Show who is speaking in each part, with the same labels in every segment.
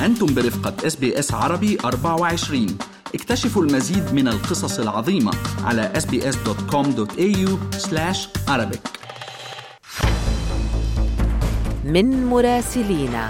Speaker 1: أنتم برفقة SBS عربي 24. اكتشفوا المزيد من القصص العظيمة على sbs.com.au/arabic.
Speaker 2: من مراسلينا.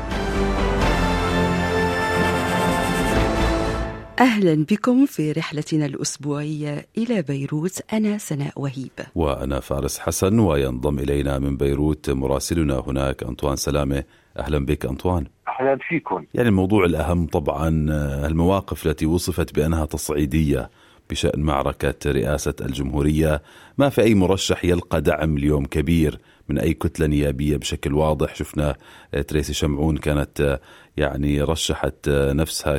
Speaker 2: أهلا بكم في رحلتنا الأسبوعية إلى بيروت. أنا سناء وهيب
Speaker 3: وأنا فارس حسن، وينضم إلينا من بيروت مراسلنا هناك أنطوان سلامة. أهلا بك أنطوان.
Speaker 4: أهلا فيكم.
Speaker 3: يعني الموضوع الأهم طبعا المواقف التي وصفت بأنها تصعيدية بشأن معركة رئاسة الجمهورية. ما في أي مرشح يلقى دعم اليوم كبير من أي كتلة نيابية بشكل واضح. شفنا تريسي شمعون كانت يعني رشحت نفسها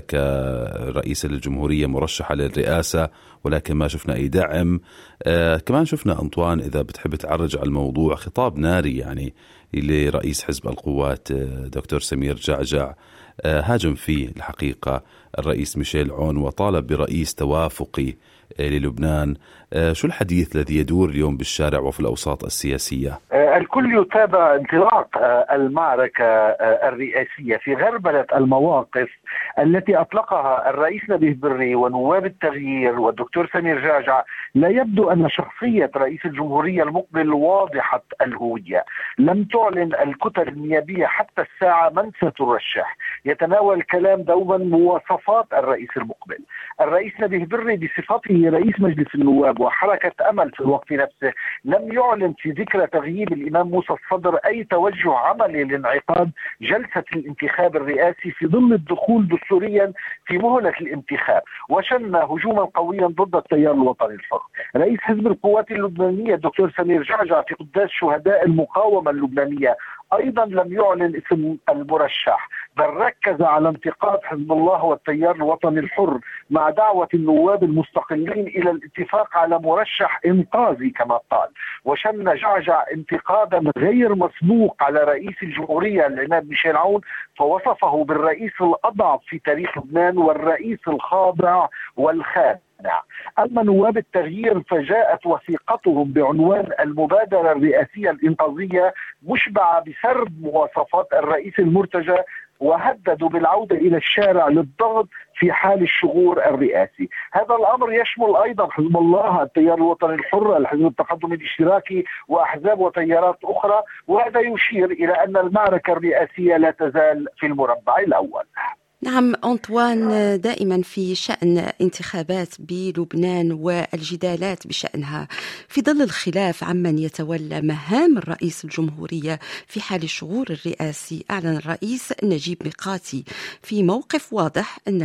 Speaker 3: كرئيسة للجمهورية، مرشحة للرئاسة، ولكن ما شفنا أي دعم. كمان شفنا أنطوان، إذا بتحب تعرج على الموضوع، خطاب ناري يعني لرئيس حزب القوات دكتور سمير جعجع، هاجم فيه الحقيقة الرئيس ميشيل عون وطالب برئيس توافقي للبنان. شو الحديث الذي يدور اليوم بالشارع وفي الأوساط السياسية؟
Speaker 4: الكل يتابع انطلاق المعركة الرئاسية في غربلة المواقف التي أطلقها الرئيس نبيه بري ونواب التغيير والدكتور سمير جعجع. لا يبدو أن شخصية رئيس الجمهورية المقبل واضحة الهوية. لم تعلن الكتل النيابية حتى الساعة من سترشح. يتناول الكلام دوما مواصفات الرئيس المقبل. الرئيس نبيه بري بصفته رئيس مجلس النواب وحركة أمل في الوقت نفسه لم يعلن في ذكرى تغييب الإمام موسى الصدر أي توجه عملي لانعقاد جلسة الانتخاب الرئاسي في ظل الدخول دستوريا في مهلة الانتخاب، وشن هجوما قويا ضد التيار الوطني الحر. رئيس حزب القوات اللبنانية الدكتور سمير جعجع في قداس شهداء المقاومة اللبنانية أيضا لم يعلن اسم المرشح، بل ركز على انتقاد حزب الله والتيار الوطني الحر مع دعوة النواب المستقلين إلى الاتفاق على مرشح إنقاذي كما قال. وشن جعجع انتقادا غير مسبوق على رئيس الجمهورية العماد ميشيل عون، فوصفه بالرئيس الأضعف في تاريخ لبنان والرئيس الخاضع والخادع. أما نواب التغيير فجاءت وثيقتهم بعنوان المبادرة الرئاسية الإنقاذية مشبعة بسرد مواصفات الرئيس المرتجى، وهددوا بالعودة إلى الشارع للضغط في حال الشغور الرئاسي. هذا الأمر يشمل أيضا حزب الله، التيار الوطني الحر، الحزب التقدم الاشتراكي وأحزاب وتيارات أخرى، وهذا يشير إلى أن المعركة الرئاسية لا تزال في المربع الأول.
Speaker 2: نعم أنطوان، دائما في شأن انتخابات بلبنان والجدالات بشأنها في ظل الخلاف عمن يتولى مهام الرئيس الجمهورية في حال الشغور الرئاسي، أعلن الرئيس نجيب ميقاتي في موقف واضح أن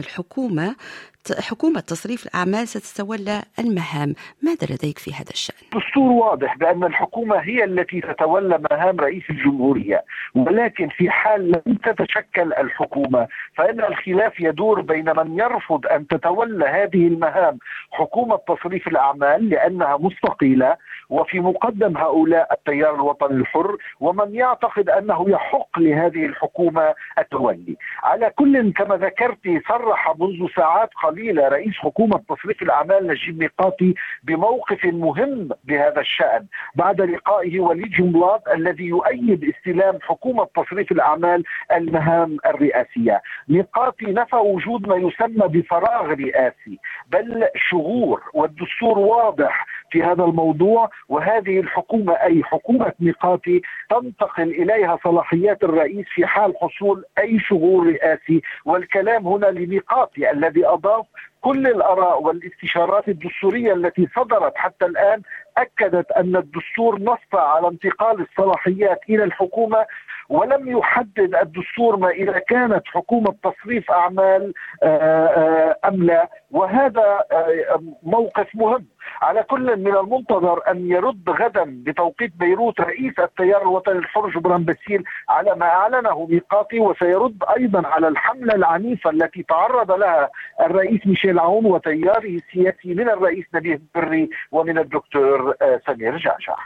Speaker 2: حكومة تصريف الأعمال ستتولى المهام. ماذا لديك في هذا الشأن؟
Speaker 4: دستور واضح بأن الحكومة هي التي تتولى مهام رئيس الجمهورية، ولكن في حال لم تتشكل الحكومة فإن الخلاف يدور بين من يرفض أن تتولى هذه المهام حكومة تصريف الأعمال لأنها مستقلة، وفي مقدم هؤلاء التيار الوطني الحر، ومن يعتقد أنه يحق لهذه الحكومة التولي. على كل، كما ذكرت، صرح منذ ساعات قليلة رئيس حكومة تصريف الأعمال نجيب ميقاتي بموقف مهم بهذا الشأن بعد لقائه وليد جنبلاط الذي يؤيد استلام حكومة تصريف الأعمال المهام الرئاسية. ميقاتي نفى وجود ما يسمى بفراغ رئاسي، بل شغور، والدستور واضح في هذا الموضوع. وهذه الحكومة أي حكومة ميقاتي تنتقل إليها صلاحيات الرئيس في حال حصول أي شغور رئاسي، والكلام هنا لميقاتي الذي أضاف كل الآراء والاستشارات الدستورية التي صدرت حتى الآن أكدت أن الدستور نص على انتقال الصلاحيات إلى الحكومة، ولم يحدد الدستور ما إذا كانت حكومة تصريف أعمال أم لا، وهذا موقف مهم. على كل، من المنتظر أن يرد غدا بتوقيت بيروت رئيس التيار الوطني الحر جبران باسيل على ما أعلنه ميقاتي، وسيرد أيضا على الحملة العنيفة التي تعرض لها الرئيس ميشيل عون وتياره السياسي من الرئيس نبيه بري ومن الدكتور سمير جعجع.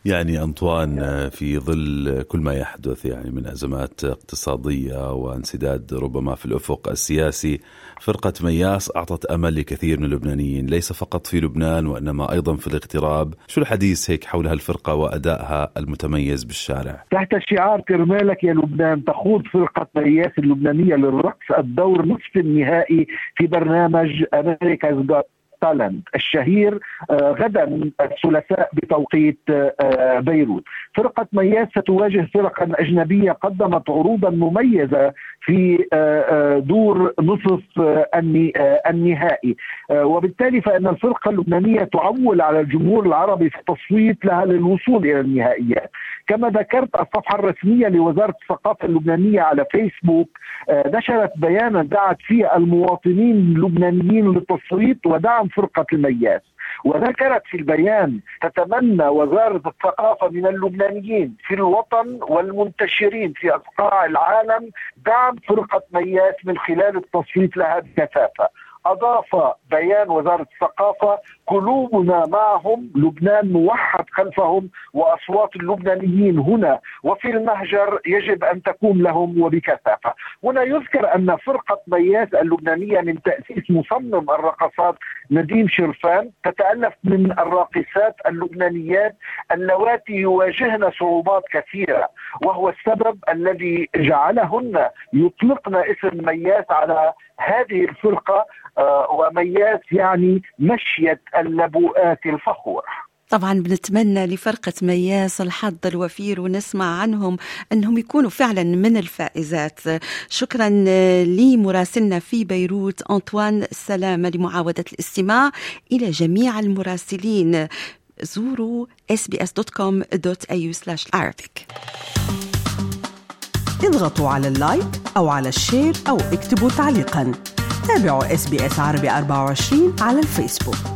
Speaker 3: يعني أنطوان، في ظل كل ما يحدث يعني من أزمات اقتصادية وانسداد ربما في الأفق السياسي، فرقة مياس أعطت أمل لكثير من اللبنانيين ليس فقط في لبنان وإنما أيضا في الاغتراب. شو الحديث هيك حول هالفرقة وأدائها المتميز بالشارع؟
Speaker 4: تحت شعار كرمالك يا لبنان تخوض فرقة مياس اللبنانية للرقص الدور نصف النهائي في برنامج أمريكا's Got تالنت الشهير غدا الثلاثاء بتوقيت بيروت. فرقة مياس ستواجه فرقا أجنبية قدمت عروضا مميزة في دور نصف النهائي، وبالتالي فإن الفرقة اللبنانية تعول على الجمهور العربي في التصويت لها للوصول إلى النهائيات. كما ذكرت، الصفحة الرسمية لوزارة الثقافة اللبنانية على فيسبوك نشرت بيانا دعت فيه المواطنين اللبنانيين للتصويت ودعم فرقة المياس، وذكرت في البيان تتمنى وزارة الثقافة من اللبنانيين في الوطن والمنتشرين في أصقاع العالم دعم فرقة مياس من خلال التصويت لها بكثافة. أضاف بيان وزارة الثقافة: قلوبنا معهم، لبنان موحد خلفهم، وأصوات اللبنانيين هنا وفي المهجر يجب أن تكون لهم وبكثافة. هنا يذكر أن فرقة مياس اللبنانية من تأسيس مصمم الرقصات نديم شرفان تتألف من الراقصات اللبنانيات اللواتي يواجهن صعوبات كثيرة، وهو السبب الذي جعلهن يطلقن اسم مياس على هذه الفرقة، ومياس يعني مشية اللبؤات الفخورة.
Speaker 2: طبعا بنتمنى لفرقة مياس الحظ الوفير ونسمع عنهم أنهم يكونوا فعلا من الفائزات. شكرا لمراسلنا في بيروت أنطوان السلامة لمعاودة الاستماع. إلى جميع المراسلين زوروا sbs.com.au/Arabic.
Speaker 5: اضغطوا على اللايك أو على الشير أو اكتبوا تعليقا. تابعوا SBS عربي 24 على الفيسبوك.